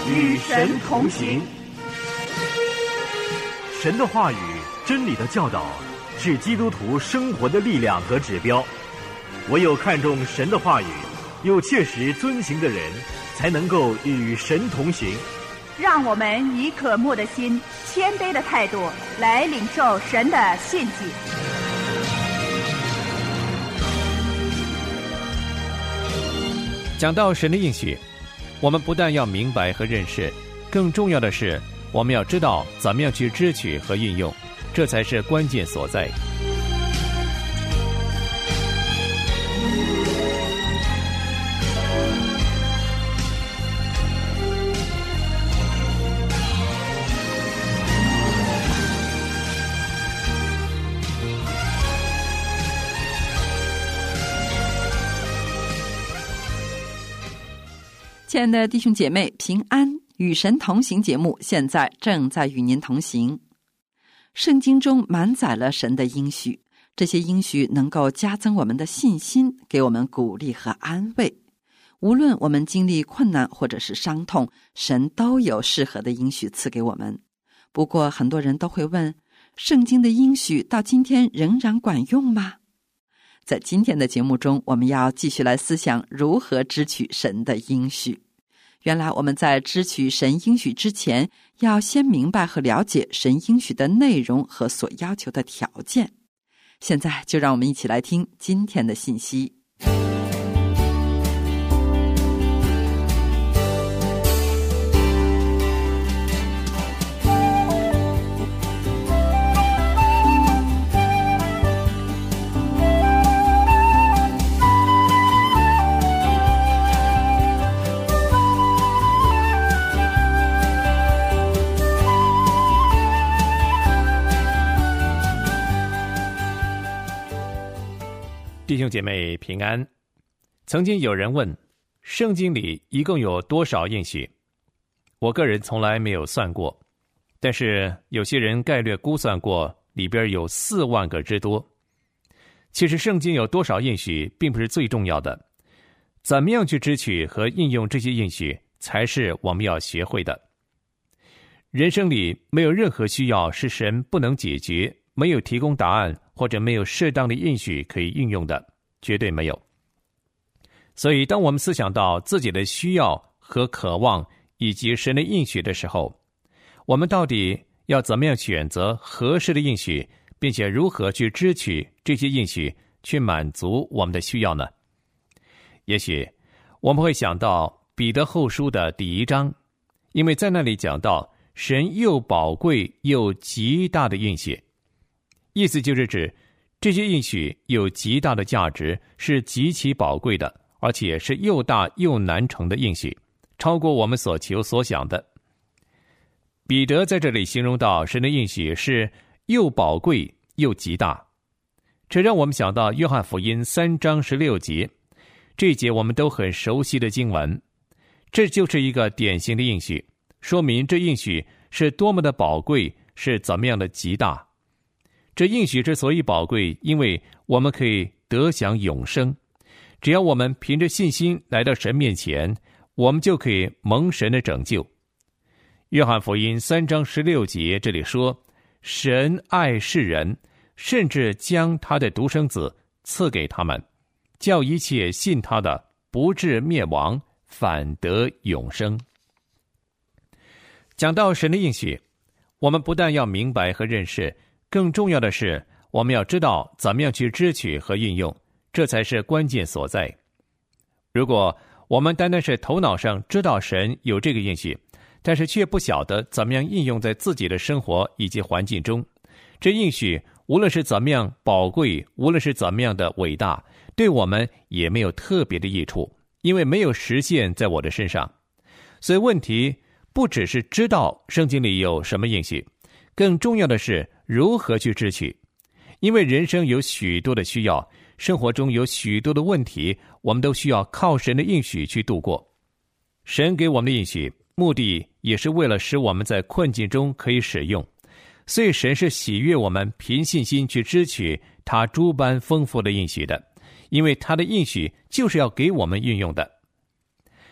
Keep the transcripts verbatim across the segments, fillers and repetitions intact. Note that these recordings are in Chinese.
与神同行。 神的话语、真理的教导是基督徒生活的力量和指标。唯有看重神的话语，又切实遵行的人，才能够与神同行。 让我们以渴慕的心、谦卑的态度来领受神的信息。 讲到神的应许，我们不但要明白和认识，更重要的是我们要知道怎么样去支取和运用，这才是关键所在。 亲爱的弟兄姐妹，平安，与神同行节目现在正在与您同行。圣经中满载了神的应许，这些应许能够加增我们的信心，给我们鼓励和安慰。无论我们经历困难或者是伤痛，神都有适合的应许赐给我们。不过很多人都会问，圣经的应许到今天仍然管用吗？在今天的节目中，我们要继续来思想如何支取神的应许。原来我们在支取神应许之前，要先明白和了解神应许的内容和所要求的条件。现在就让我们一起来听今天的信息。 弟兄姐妹平安。曾经有人问，圣经里一共有多少应许？我个人从来没有算过，但是有些人概略估算过，里边有四万个之多。其实圣经有多少应许并不是最重要的，怎么样去支取和应用这些应许才是我们要学会的。人生里没有任何需要是神不能解决，没有提供答案，或者没有适当的应许可以运用的，绝对没有。所以当我们思想到自己的需要和渴望以及神的应许的时候，我们到底要怎么样选择合适的应许，并且如何去支取这些应许，去满足我们的需要呢？也许我们会想到彼得后书的第一章，因为在那里讲到神又宝贵又极大的应许，意思就是指这些应许有极大的价值，是极其宝贵的，而且是又大又难成的应许，超过我们所求所想的。彼得在这里形容到神的应许是又宝贵又极大，这让我们想到约翰福音三章十六节，这一节我们都很熟悉的经文，这就是一个典型的应许，说明这应许是多么的宝贵，是怎么样的极大。这应许之所以宝贵，因为我们可以得享永生。只要我们凭着信心来到神面前，我们就可以蒙神的拯救。约翰福音三章十六节这里说，神爱世人，甚至将他的独生子赐给他们，叫一切信他的不至灭亡，反得永生。讲到神的应许，我们不但要明白和认识，更重要的是我们要知道怎么样去支取和运用，这才是关键所在。如果我们单单是头脑上知道神有这个应许，但是却不晓得怎么样应用在自己的生活以及环境中，这应许无论是怎么样宝贵，无论是怎么样的伟大，对我们也没有特别的益处，因为没有实现在我的身上。所以问题不只是知道圣经里有什么应许，更重要的是如何去支取。因为人生有许多的需要，生活中有许多的问题，我们都需要靠神的应许去度过。神给我们的应许，目的也是为了使我们在困境中可以使用，所以神是喜悦我们凭信心去支取他诸般丰富的应许的，因为他的应许就是要给我们运用的。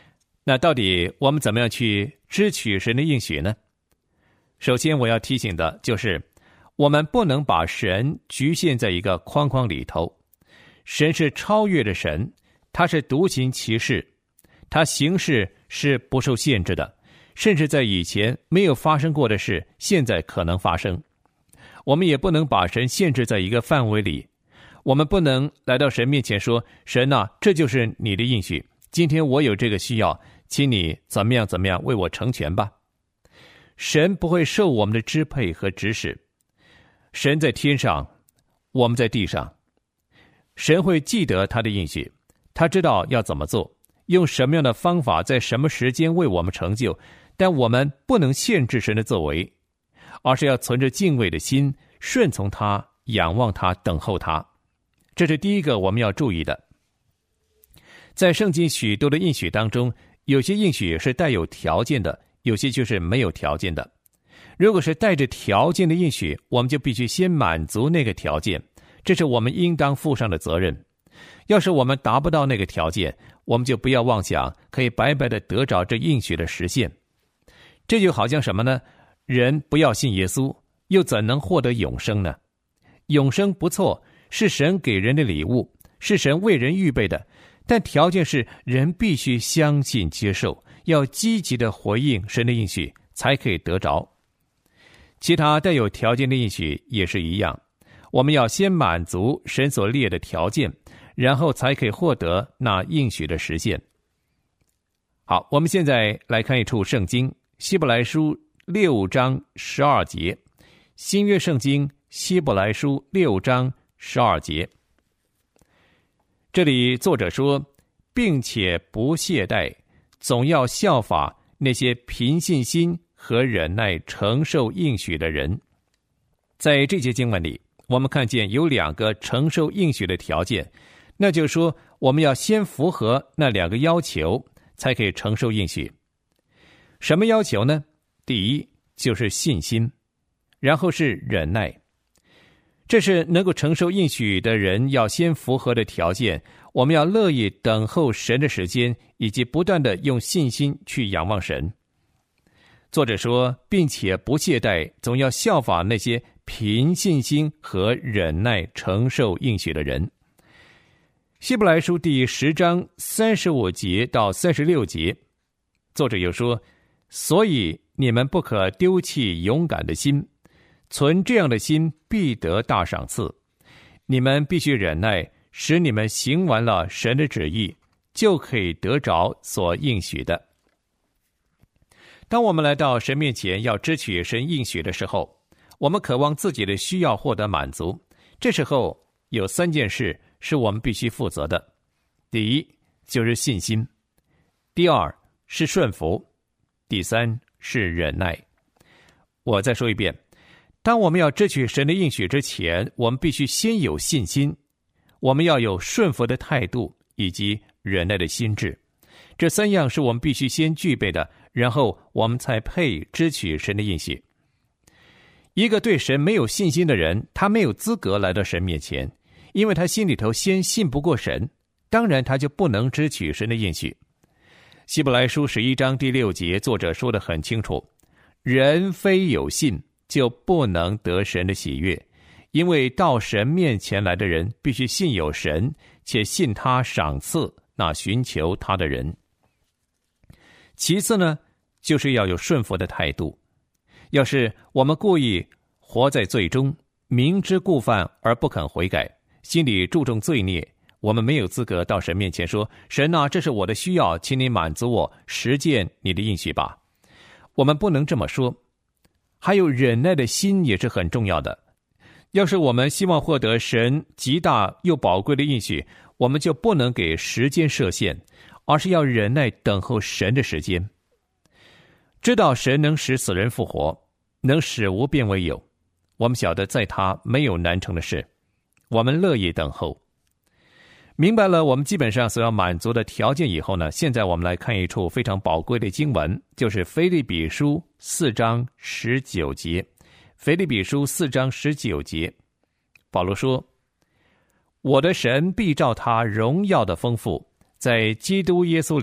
那到底我们怎么样去支取神的应许呢？首先我要提醒的就是，我们不能把神局限在一个框框里头。神是超越的神，他是独行其事，他行事是不受限制的，甚至在以前没有发生过的事，现在可能发生。我们也不能把神限制在一个范围里，我们不能来到神面前说，神啊，这就是你的应许，今天我有这个需要，请你怎么样怎么样为我成全吧。神不会受我们的支配和指使，神在天上，我们在地上。神会记得他的应许，他知道要怎么做，用什么样的方法，在什么时间为我们成就，但我们不能限制神的作为，而是要存着敬畏的心，顺从他，仰望他，等候他。这是第一个我们要注意的。在圣经许多的应许当中，有些应许是带有条件的，有些就是没有条件的。如果是带着条件的应许，我们就必须先满足那个条件，这是我们应当负上的责任。要是我们达不到那个条件，我们就不要妄想可以白白的得着这应许的实现。这就好像什么呢？人不要信耶稣，又怎能获得永生呢？永生不错，是神给人的礼物，是神为人预备的，但条件是人必须相信接受，要积极的回应神的应许，才可以得着。其他带有条件的应许也是一样，我们要先满足神所列的条件，然后才可以获得那应许的实现。好，我们现在来看一处圣经，希伯来书六章十二节，新约圣经希伯来书六章十二节。这里作者说，并且不懈怠，总要效法那些凭信心和忍耐承受应许的人。在这节经文里，我们看见有两个承受应许的条件，那就是说，我们要先符合那两个要求，才可以承受应许。什么要求呢？第一就是信心，然后是忍耐。这是能够承受应许的人要先符合的条件。我们要乐意等候神的时间，以及不断的用信心去仰望神。作者说，并且不懈怠，总要效法那些凭信心和忍耐承受应许的人。希伯来书第十章三十五节到三十六节，作者又说，所以你们不可丢弃勇敢的心，存这样的心必得大赏赐。你们必须忍耐，使你们行完了神的旨意，就可以得着所应许的。当我们来到神面前要支取神应许的时候，我们渴望自己的需要获得满足，这时候有三件事是我们必须负责的。第一就是信心，第二是顺服，第三是忍耐。我再说一遍，当我们要支取神的应许之前，我们必须先有信心，我们要有顺服的态度以及忍耐的心智。这三样是我们必须先具备的，然后我们才配支取神的应许。一个对神没有信心的人，他没有资格来到神面前，因为他心里头先信不过神，当然他就不能支取神的应许。希伯来书十一章第六节，作者说得很清楚，人非有信，就不能得神的喜悦，因为到神面前来的人，必须信有神，且信他赏赐那寻求他的人。其次呢，就是要有顺服的态度。要是我们故意活在罪中，明知故犯而不肯悔改，心里注重罪孽，我们没有资格到神面前说，神啊，这是我的需要，请你满足我，实践你的应许吧。我们不能这么说。还有忍耐的心也是很重要的。要是我们希望获得神极大又宝贵的应许，我们就不能给时间设限，而是要忍耐等候神的时间。知道神能使死人复活，能使无变为有，我们晓得在他没有难成的事，我们乐意等候。明白了我们基本上所要满足的条件以后呢，现在我们来看一处非常宝贵的经文，就是腓立比书四章十九节。腓立比书四章十九节，保罗说，我的神必照他荣耀的丰富，在基督耶稣里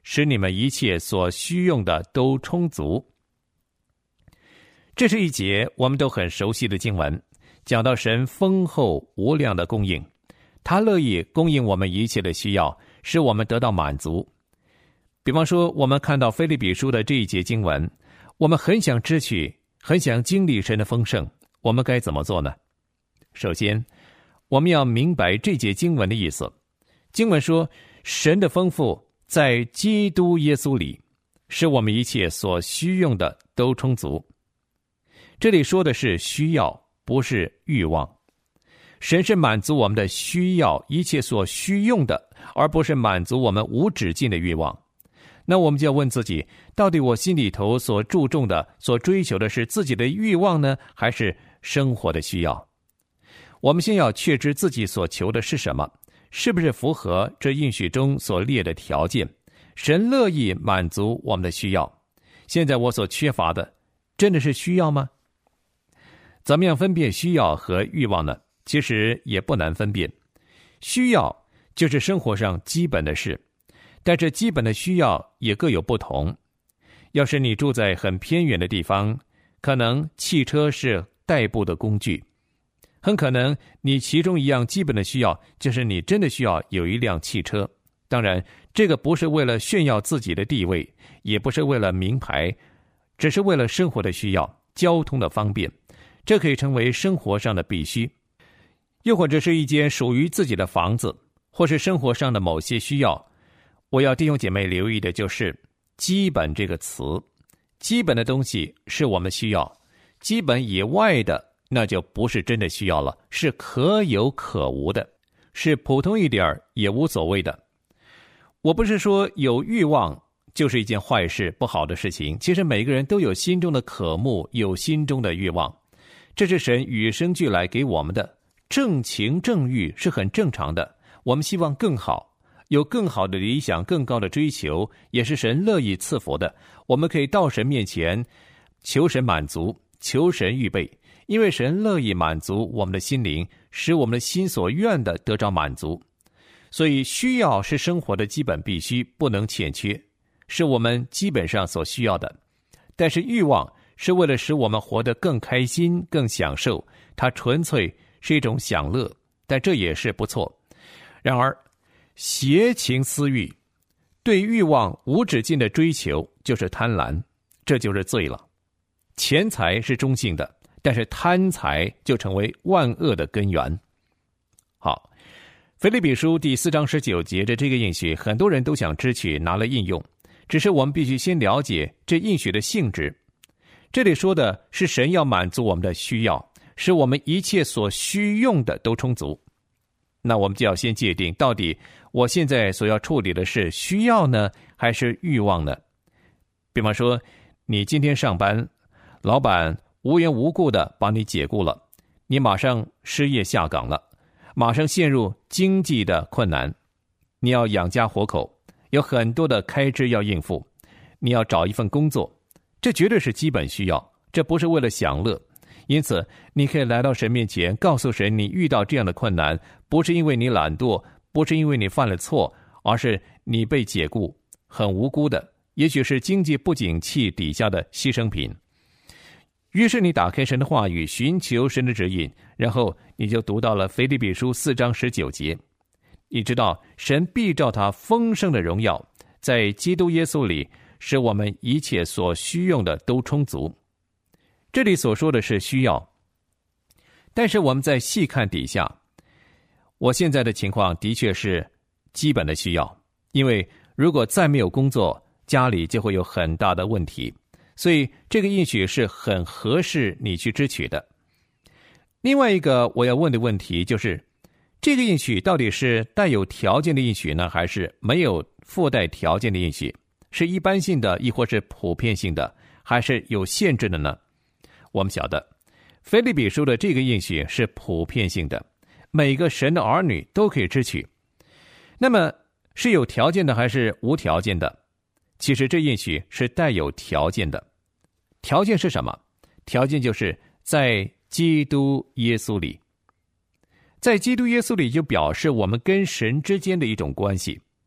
使你们一切所需用的都充足。这是一节我们都很熟悉的经文，讲到神丰厚无量的供应，他乐意供应我们一切的需要，使我们得到满足。比方说，我们看到腓立比书的这一节经文，我们很想支取，很想经历神的丰盛，我们该怎么做呢？首先，我们要明白这节经文的意思。经文说，神的丰富在基督耶稣里，使我们一切所需用的都充足。这里说的是需要，不是欲望。神是满足我们的需要，一切所需用的，而不是满足我们无止境的欲望。那我们就要问自己，到底我心里头所注重的、所追求的是自己的欲望呢，还是生活的需要？我们先要确知自己所求的是什么，是不是符合这应许中所列的条件。神乐意满足我们的需要。现在我所缺乏的，真的是需要吗？怎么样分辨需要和欲望呢？其实也不难分辨。需要就是生活上基本的事，但这基本的需要也各有不同。要是你住在很偏远的地方，可能汽车是代步的工具，很可能你其中一样基本的需要就是你真的需要有一辆汽车。当然，这个不是为了炫耀自己的地位，也不是为了名牌，只是为了生活的需要，交通的方便，这可以成为生活上的必须。又或者是一间属于自己的房子，或是生活上的某些需要。我要弟兄姐妹留意的就是基本这个词，基本的东西是我们需要，基本以外的那就不是真的需要了，是可有可无的，是普通一点也无所谓的。我不是说有欲望就是一件坏事，不好的事情。其实每个人都有心中的渴慕，有心中的欲望，这是神与生俱来给我们的。正情正欲是很正常的，我们希望更好，有更好的理想，更高的追求，也是神乐意赐福的。我们可以到神面前求神满足，求神预备，因为神乐意满足我们的心灵，使我们的心所愿的得着满足。所以需要是生活的基本必须，不能欠缺，是我们基本上所需要的。但是欲望是为了使我们活得更开心，更享受，它纯粹是一种享乐，但这也是不错。然而邪情私欲，对欲望无止境的追求就是贪婪，这就是罪了。钱财是中性的，但是贪财就成为万恶的根源。好，腓立比书第四章十九节的这个应许，很多人都想支取拿来应用，只是我们必须先了解这应许的性质。这里说的是神要满足我们的需要，使我们一切所需用的都充足。那我们就要先界定，到底我现在所要处理的是需要呢，还是欲望呢？比方说，你今天上班，老板无缘无故的把你解雇了，你马上失业下岗了，马上陷入经济的困难，你要养家活口，有很多的开支要应付，你要找一份工作，这绝对是基本需要，这不是为了享乐。因此你可以来到神面前，告诉神你遇到这样的困难，不是因为你懒惰，不是因为你犯了错，而是你被解雇，很无辜的，也许是经济不景气底下的牺牲品。于是你打开神的话语，寻求神的指引，然后你就读到了腓立比书四章十九节。你知道神必照他丰盛的荣耀，在基督耶稣里，使我们一切所需用的都充足。这里所说的是需要，但是我们再细看底下，我现在的情况的确是基本的需要，因为如果再没有工作，家里就会有很大的问题，所以这个应许是很合适你去支取的。另外一个我要问的问题就是，这个应许到底是带有条件的应许呢，还是没有附带条件的应许？是一般性的，亦或是普遍性的，还是有限制的呢？我们晓得腓立比书的这个应许是普遍性的，每个神的儿女都可以支取。那么是有条件的还是无条件的？其实这应许是带有条件的。条件是什么？条件就是在基督耶稣里。在基督耶稣里就表示我们跟神之间的一种关系。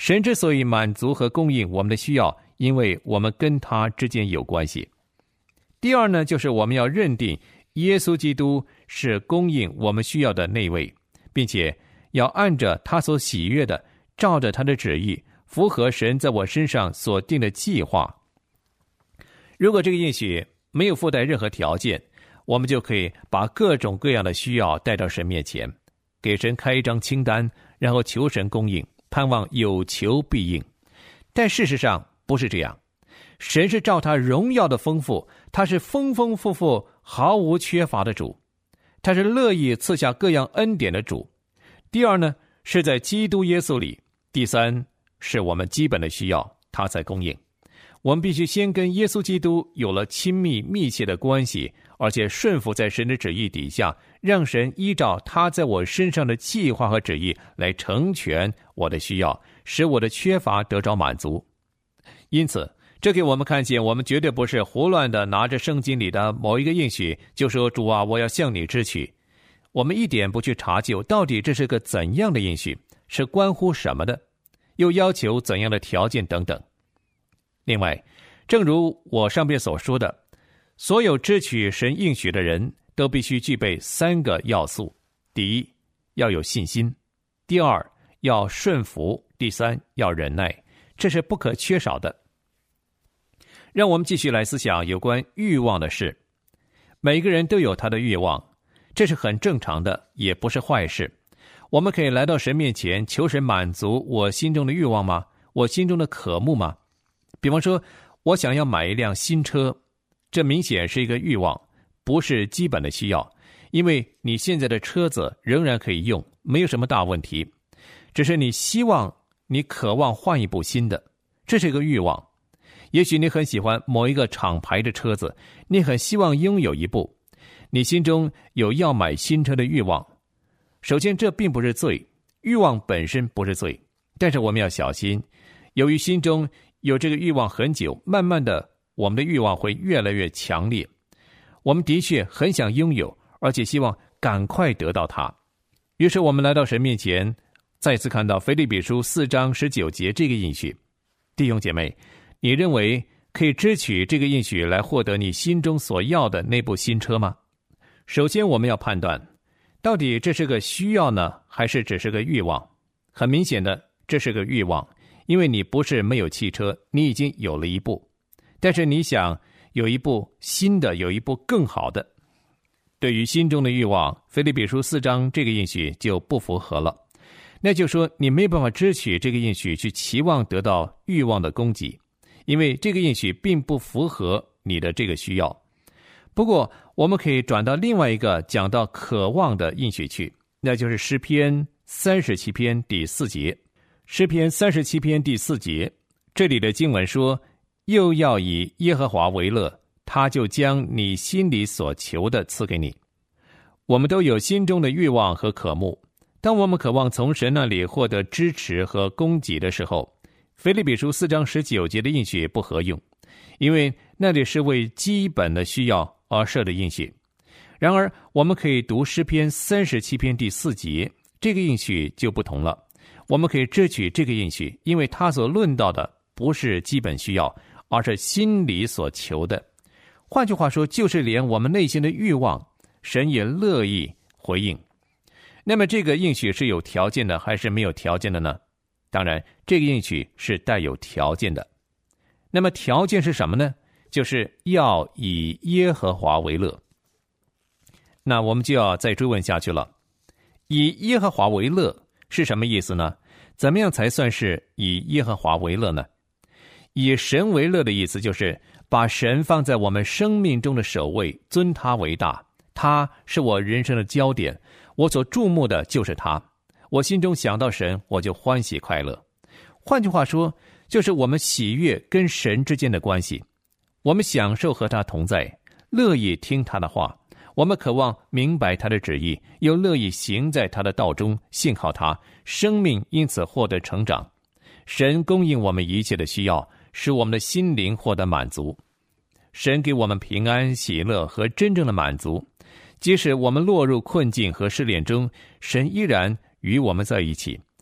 神之所以满足和供应我们的需要，因为我们跟他之间有关系。第二呢，就是我们要认定耶稣基督是供应我们需要的那位，并且要按着他所喜悦的，照着他的旨意，符合神在我身上所定的计划。如果这个应许没有附带任何条件，我们就可以把各种各样的需要带到神面前，给神开一张清单，然后求神供应，盼望有求必应。但事实上不是这样，神是照他荣耀的丰富，他是丰丰富富毫无缺乏的主，他是乐意赐下各样恩典的主。第二呢，是在基督耶稣里。第三，是我们基本的需要他才供应。我们必须先跟耶稣基督有了亲密密切的关系，而且顺服在神的旨意底下，让神依照他在我身上的计划和旨意来成全我的需要，使我的缺乏得着满足。因此这给我们看见，我们绝对不是胡乱的拿着圣经里的某一个应许就说，主啊，我要向你支取。我们一点不去查究到底这是个怎样的应许，是关乎什么的，又要求怎样的条件等等。另外，正如我上面所说的，所有支取神应许的人都必须具备三个要素：第一，要有信心；第二，要顺服；第三，要忍耐。这是不可缺少的。让我们继续来思想有关欲望的事。每个人都有他的欲望，这是很正常的，也不是坏事。我们可以来到神面前，求神满足我心中的欲望吗？我心中的渴慕吗？比方说，我想要买一辆新车，这明显是一个欲望，不是基本的需要，因为你现在的车子仍然可以用，没有什么大问题，只是你希望，你渴望换一部新的，这是一个欲望。也许你很喜欢某一个厂牌的车子，你很希望拥有一部，你心中有要买新车的欲望。首先，这并不是罪，欲望本身不是罪，但是我们要小心，由于心中有这个欲望很久，慢慢的我们的欲望会越来越强烈。我们的确很想拥有，而且希望赶快得到它。于是我们来到神面前，再次看到腓立比书四章十九节这个应许。弟兄姐妹，你认为可以支取这个应许来获得你心中所要的那部新车吗？首先我们要判断，到底这是个需要呢，还是只是个欲望？很明显的，这是个欲望，因为你不是没有汽车，你已经有了一部，但是你想有一部新的，有一部更好的。对于心中的欲望，腓立比书四章这个应许就不符合了。那就说你没办法支取这个应许去期望得到欲望的供给，因为这个应许并不符合你的这个需要。不过我们可以转到另外一个讲到渴望的应许去，那就是诗篇三十七篇第四节。诗篇三十七篇第四节，这里的经文说，又要以耶和华为乐，他就将你心里所求的赐给你。我们都有心中的欲望和渴慕，当我们渴望从神那里获得支持和供给的时候，腓立比书四章十九节的应许不合用，因为那里是为基本的需要而设的应许。然而我们可以读诗篇三十七篇第四节，这个应许就不同了。我们可以支取这个应许，因为他所论到的不是基本需要，而是心里所求的。换句话说，就是连我们内心的欲望，神也乐意回应。那么这个应许是有条件的还是没有条件的呢？当然，这个应许是带有条件的。那么条件是什么呢？就是要以耶和华为乐。那我们就要再追问下去了，以耶和华为乐是什么意思呢？怎么样才算是以耶和华为乐呢？以神为乐的意思就是把神放在我们生命中的首位，尊他为大，他是我人生的焦点，我所注目的就是他，我心中想到神，我就欢喜快乐。换句话说，就是我们喜悦跟神之间的关系，我们享受和他同在，乐意听他的话，我们渴望明白他的旨意，又乐意行在他的道中，信靠他，生命因此获得成长。神供应我们一切的需要，使我们的心灵获得满足。神给我们平安、喜乐和真正的满足，即使我们落入困境和试炼中，神依然与我们在一起，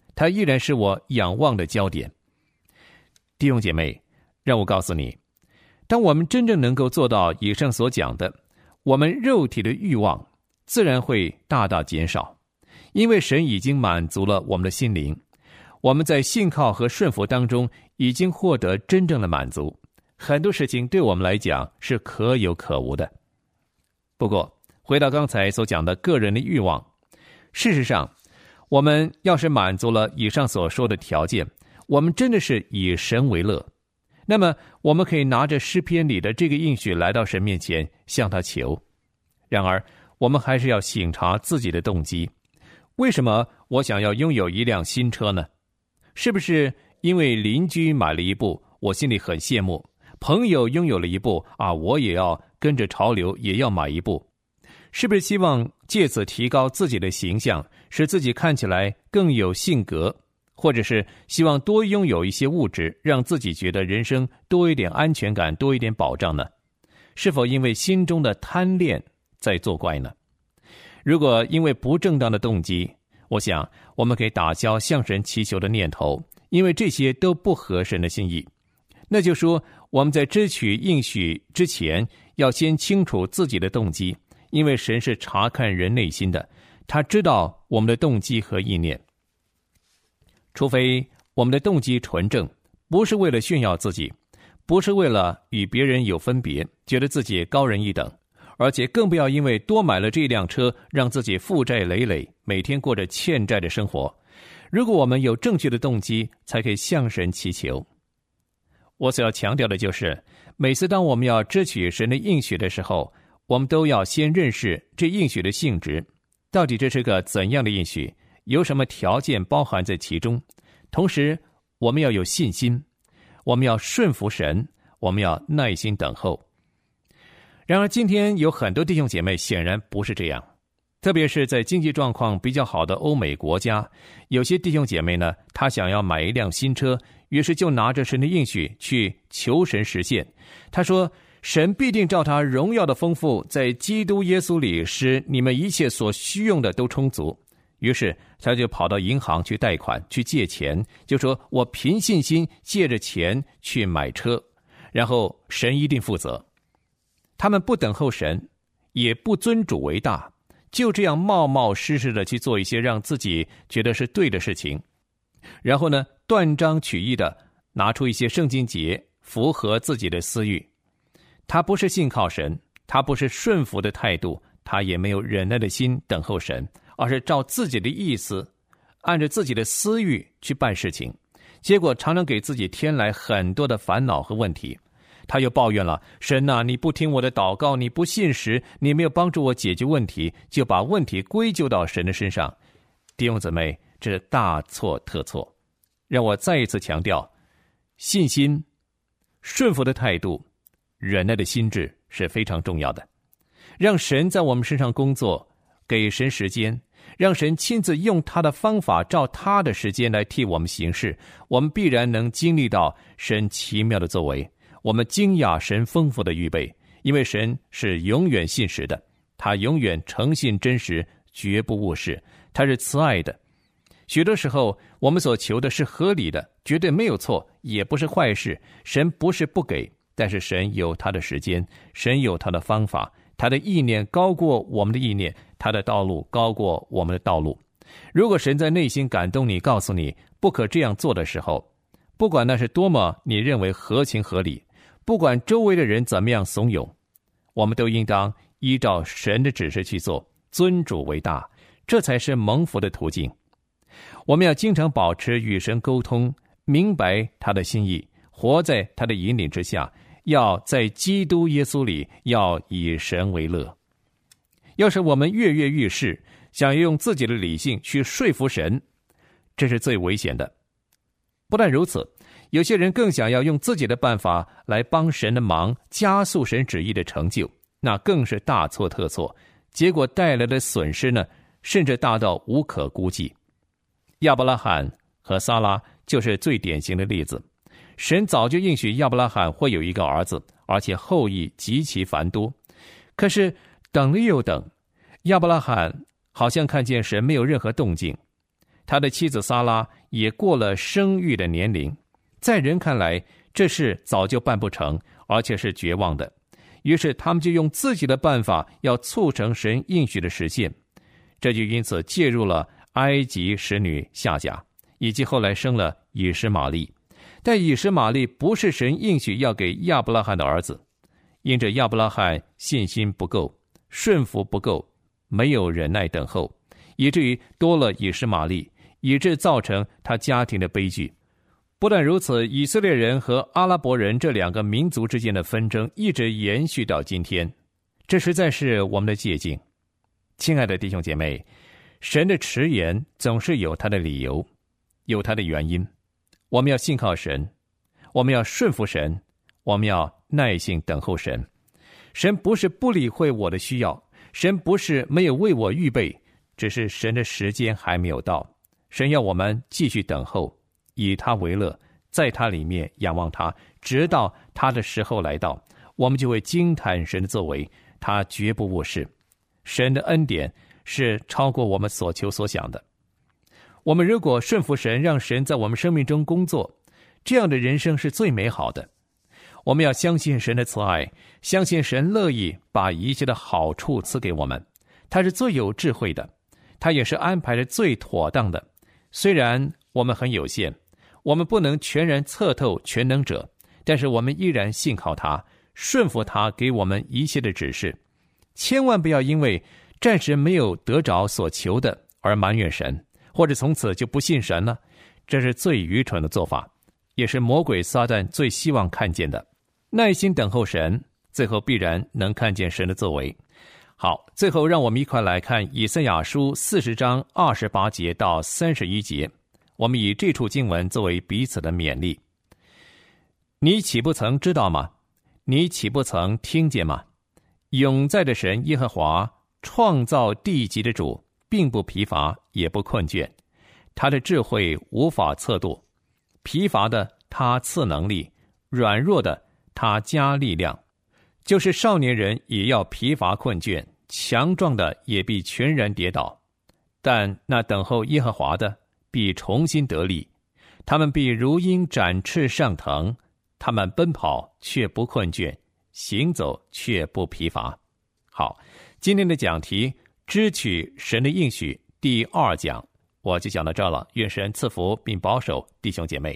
他依然是我仰望的焦点。弟兄姐妹，让我告诉你，当我们真正能够做到以上所讲的，我们肉体的欲望自然会大大减少，因为神已经满足了我们的心灵，我们在信靠和顺服当中已经获得真正的满足，很多事情对我们来讲是可有可无的。不过回到刚才所讲的个人的欲望，事实上我们要是满足了以上所说的条件，我们真的是以神为乐，那么我们可以拿着诗篇里的这个应许来到神面前向他求。然而我们还是要省察自己的动机，为什么我想要拥有一辆新车呢？是不是因为邻居买了一部，我心里很羡慕，朋友拥有了一部啊，我也要跟着潮流也要买一部？是不是希望借此提高自己的形象，使自己看起来更有性格，或者是希望多拥有一些物质，让自己觉得人生多一点安全感，多一点保障呢？是否因为心中的贪恋在作怪呢？如果因为不正当的动机，我想我们可以打消向神祈求的念头，因为这些都不合神的心意。那就说我们在支取应许之前，要先清楚自己的动机，因为神是查看人内心的，他知道我们的动机和意念。除非我们的动机纯正，不是为了炫耀自己，不是为了与别人有分别，觉得自己高人一等，而且更不要因为多买了这辆车，让自己负债累累，每天过着欠债的生活。如果我们有正确的动机，才可以向神祈求。我所要强调的就是，每次当我们要支取神的应许的时候，我们都要先认识这应许的性质，到底这是个怎样的应许，有什么条件包含在其中。同时我们要有信心，我们要顺服神，我们要耐心等候。然而今天有很多弟兄姐妹显然不是这样，特别是在经济状况比较好的欧美国家，有些弟兄姐妹呢，他想要买一辆新车，于是就拿着神的应许去求神实现。他说，神必定照他荣耀的丰富，在基督耶稣里使你们一切所需用的都充足。于是他就跑到银行去贷款，去借钱，就说我凭信心借着钱去买车，然后神一定负责。他们不等候神，也不尊主为大，就这样冒冒失失的去做一些让自己觉得是对的事情，然后呢，断章取义的拿出一些圣经节符合自己的私欲。他不是信靠神，他不是顺服的态度，他也没有忍耐的心等候神，而是照自己的意思，按着自己的私欲去办事情，结果常常给自己添来很多的烦恼和问题。他又抱怨了，神啊，你不听我的祷告，你不信实，你没有帮助我解决问题，就把问题归咎到神的身上。弟兄姊妹，这是大错特错。让我再一次强调，信心、顺服的态度、忍耐的心智是非常重要的。让神在我们身上工作，给神时间，让神亲自用他的方法，照他的时间来替我们行事，我们必然能经历到神奇妙的作为。我们惊讶神丰富的预备，因为神是永远信实的，他永远诚信真实，绝不误事，他是慈爱的。许多时候我们所求的是合理的，绝对没有错，也不是坏事。神不是不给，但是神有他的时间，神有他的方法，他的意念高过我们的意念，他的道路高过我们的道路。如果神在内心感动你，告诉你不可这样做的时候，不管那是多么你认为合情合理，不管周围的人怎么样怂恿，我们都应当依照神的指示去做，尊主为大，这才是蒙福的途径。我们要经常保持与神沟通，明白他的心意，活在他的引领之下，要在基督耶稣里，要以神为乐。要是我们跃跃欲试，想用自己的理性去说服神，这是最危险的。不但如此，有些人更想要用自己的办法来帮神的忙，加速神旨意的成就，那更是大错特错，结果带来的损失呢，甚至大到无可估计。亚伯拉罕和撒拉就是最典型的例子。神早就应许亚伯拉罕会有一个儿子，而且后裔极其繁多。可是等了又等，亚伯拉罕好像看见神没有任何动静，他的妻子撒拉也过了生育的年龄，在人看来，这事早就办不成，而且是绝望的。于是他们就用自己的办法要促成神应许的实现，这就因此介入了埃及使女夏甲，以及后来生了以实玛利。但以实玛利不是神应许要给亚伯拉罕的儿子，因着亚伯拉罕信心不够，顺服不够，没有忍耐等候，以至于多了以实玛利，以致造成他家庭的悲剧。不但如此，以色列人和阿拉伯人这两个民族之间的纷争一直延续到今天，这实在是我们的借鉴。亲爱的弟兄姐妹，神的迟延总是有他的理由，有他的原因。我们要信靠神，我们要顺服神，我们要耐心等候神。神不是不理会我的需要，神不是没有为我预备，只是神的时间还没有到。神要我们继续等候，以他为乐，在他里面仰望他，直到他的时候来到，我们就会惊叹神的作为，他绝不误事。神的恩典是超过我们所求所想的。我们如果顺服神，让神在我们生命中工作，这样的人生是最美好的。我们要相信神的慈爱，相信神乐意把一切的好处赐给我们，他是最有智慧的，他也是安排的最妥当的。虽然我们很有限，我们不能全然测透全能者，但是我们依然信靠他，顺服他给我们一切的指示。千万不要因为暂时没有得着所求的而埋怨神，或者从此就不信神了，这是最愚蠢的做法，也是魔鬼撒旦最希望看见的。耐心等候神，最后必然能看见神的作为。好，最后让我们一块来看以赛亚书四十章二十八节到三十一节，我们以这处经文作为彼此的勉励。你岂不曾知道吗？你岂不曾听见吗？永在的神耶和华，创造地极的主，并不疲乏，也不困倦，他的智慧无法测度。疲乏的他赐能力，软弱的他加力量。就是少年人也要疲乏困倦，强壮的也必全然跌倒。但那等候耶和华的必重新得力，他们必如鹰展翅上腾，他们奔跑却不困倦，行走却不疲乏。好，今天的讲题支取神的应许第二讲我就讲到这了，愿神赐福并保守弟兄姐妹。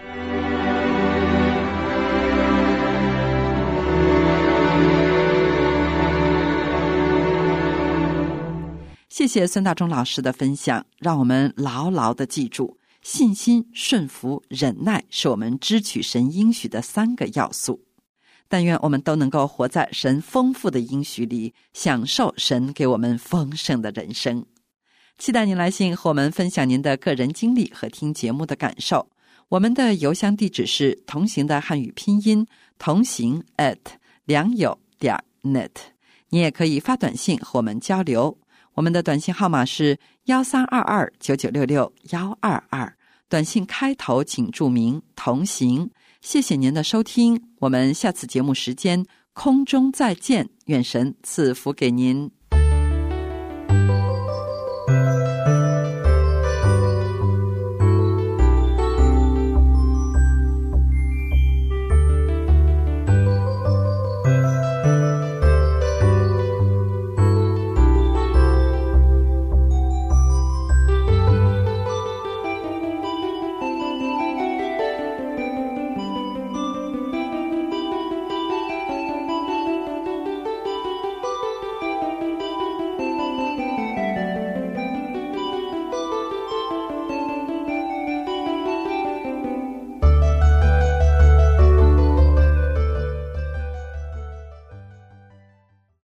谢谢孙大中老师的分享，让我们牢牢地记住，信心、顺服、忍耐是我们支取神应许的三个要素。但愿我们都能够活在神丰富的应许里，享受神给我们丰盛的人生。期待您来信和我们分享您的个人经历和听节目的感受。我们的邮箱地址是同行的汉语拼音同行 at 良友点 net， 你也可以发短信和我们交流。我们的短信号码是一三二二九九六六一二二，短信开头请注明同行。谢谢您的收听，我们下次节目时间空中再见，愿神赐福给您。